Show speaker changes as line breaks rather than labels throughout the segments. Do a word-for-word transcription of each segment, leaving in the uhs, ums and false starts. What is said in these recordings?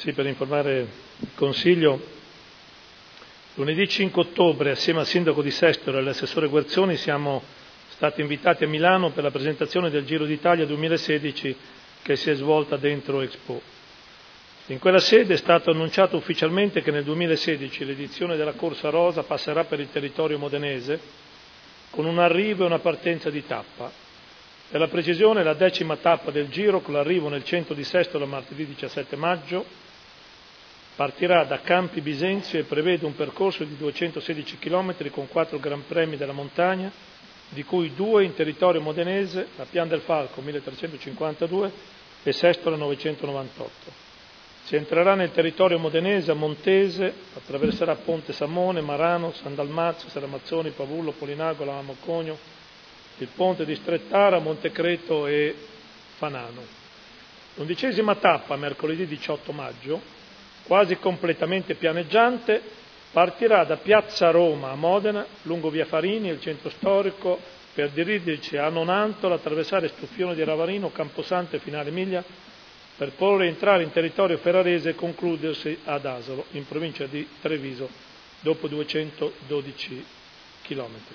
Sì, per informare il Consiglio, lunedì cinque ottobre, assieme al Sindaco di Sestero e all'Assessore Guerzoni, siamo stati invitati a Milano per la presentazione del Giro d'Italia duemilasedici che si è svolta dentro Expo. In quella sede è stato annunciato ufficialmente che nel duemilasedici l'edizione della Corsa Rosa passerà per il territorio modenese con un arrivo e una partenza di tappa. Per la precisione, la decima tappa del Giro, con l'arrivo nel centro di Sestero martedì diciassette maggio, partirà da Campi Bisenzio e prevede un percorso di duecentosedici chilometri con quattro Gran Premi della montagna, di cui due in territorio modenese, la Pian del Falco milletrecentocinquantadue e Sestero novecentonovantotto. Si entrerà nel territorio modenese a Montese, attraverserà Ponte Samone, Marano, San Dalmazio, Serramazzoni, Pavullo, Polinago, Lamocogno, il Ponte di Strettara, Montecreto e Fanano. L'undicesima tappa, mercoledì diciotto maggio, quasi completamente pianeggiante, partirà da Piazza Roma a Modena, lungo via Farini e il centro storico, per dirigersi a Nonantola, attraversare Stuffione di Ravarino, Camposanto e Finale Emilia, per poi rientrare in territorio ferrarese e concludersi ad Asolo, in provincia di Treviso, dopo duecentododici chilometri.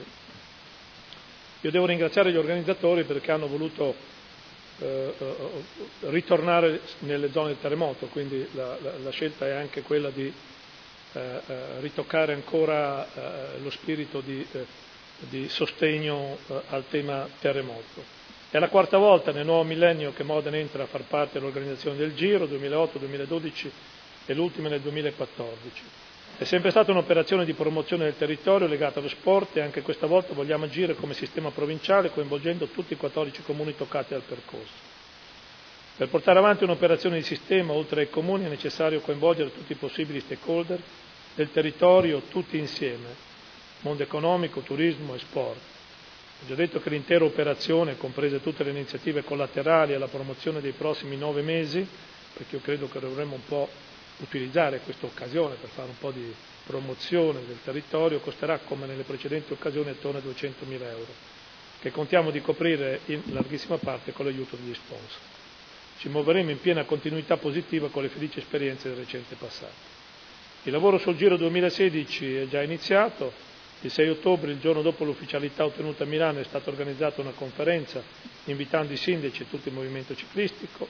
Io devo ringraziare gli organizzatori perché hanno voluto eh, ritornare nelle zone del terremoto, quindi la, la, la scelta è anche quella di eh, eh, ritoccare ancora eh, lo spirito di, eh, di sostegno eh, al tema terremoto. È la quarta volta nel nuovo millennio che Modena entra a far parte dell'organizzazione del Giro, duemilaotto duemiladodici e l'ultima nel duemilaquattordici. È sempre stata un'operazione di promozione del territorio legata allo sport e anche questa volta vogliamo agire come sistema provinciale coinvolgendo tutti i quattordici comuni toccati dal percorso. Per portare avanti un'operazione di sistema oltre ai comuni è necessario coinvolgere tutti i possibili stakeholder del territorio, tutti insieme, mondo economico, turismo e sport. Ho già detto che l'intera operazione, comprese tutte le iniziative collaterali alla promozione dei prossimi nove mesi, perché io credo che dovremmo un po' utilizzare questa occasione per fare un po' di promozione del territorio, costerà come nelle precedenti occasioni attorno a duecentomila euro, che contiamo di coprire in larghissima parte con l'aiuto degli sponsor. Ci muoveremo in piena continuità positiva con le felici esperienze del recente passato. Il lavoro sul Giro duemilasedici è già iniziato. Il sei ottobre, il giorno dopo l'ufficialità ottenuta a Milano, è stata organizzata una conferenza invitando i sindaci e tutto il movimento ciclistico.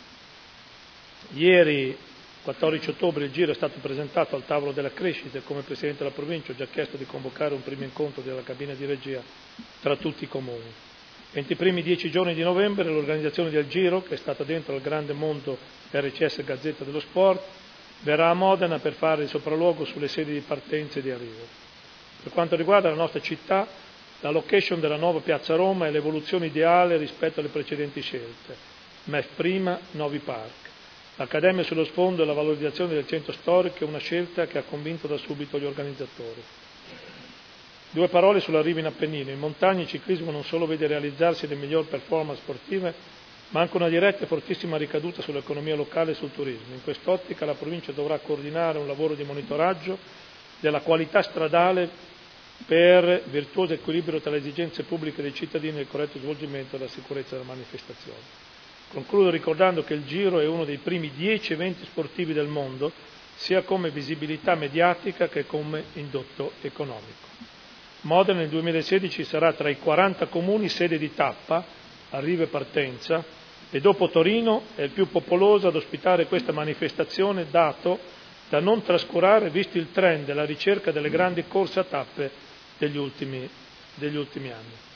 Ieri, quattordici ottobre, il Giro è stato presentato al tavolo della crescita e come Presidente della Provincia ho già chiesto di convocare un primo incontro della cabina di regia tra tutti i comuni. Entro i primi dieci giorni di novembre l'organizzazione del Giro, che è stata dentro al grande mondo R C S Gazzetta dello Sport, verrà a Modena per fare il sopralluogo sulle sedi di partenza e di arrivo. Per quanto riguarda la nostra città, la location della nuova Piazza Roma è l'evoluzione ideale rispetto alle precedenti scelte. M E F prima, Novi Park. L'Accademia sullo sfondo e la valorizzazione del centro storico è una scelta che ha convinto da subito gli organizzatori. Due parole sull'arrivo in Appennino. In montagna il ciclismo non solo vede realizzarsi le migliori performance sportive, ma anche una diretta e fortissima ricaduta sull'economia locale e sul turismo. In quest'ottica la provincia dovrà coordinare un lavoro di monitoraggio della qualità stradale per virtuoso equilibrio tra le esigenze pubbliche dei cittadini e il corretto svolgimento della sicurezza della manifestazione. Concludo ricordando che il Giro è uno dei primi dieci eventi sportivi del mondo, sia come visibilità mediatica che come indotto economico. Modena nel duemilasedici sarà tra i quaranta comuni sede di tappa, arrivo e partenza, e dopo Torino è il più popoloso ad ospitare questa manifestazione, dato da non trascurare visto il trend della ricerca delle grandi corse a tappe degli ultimi, degli ultimi anni.